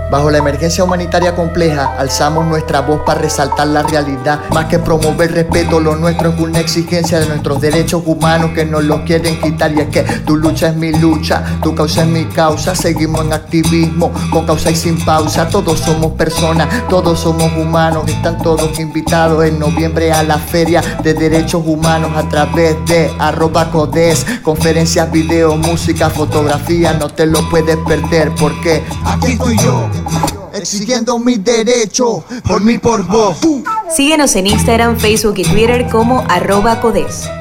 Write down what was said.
Bajo la emergencia humanitaria compleja, alzamos nuestra voz para resaltar la realidad. Más que promover respeto, lo nuestro es una exigencia de nuestros derechos humanos que nos los quieren quitar. Y es que tu lucha es mi lucha, tu causa es mi causa. Seguimos en activismo, con causa y sin pausa. Todos somos personas, todos somos humanos. Están todos invitados en noviembre a la Feria de Derechos Humanos a través de @codes. Conferencias, videos, música, fotografía. No te lo puedes perder porque aquí estoy yo, exigiendo mis derechos, por mí, por vos. Síguenos en Instagram, Facebook y Twitter como @codes.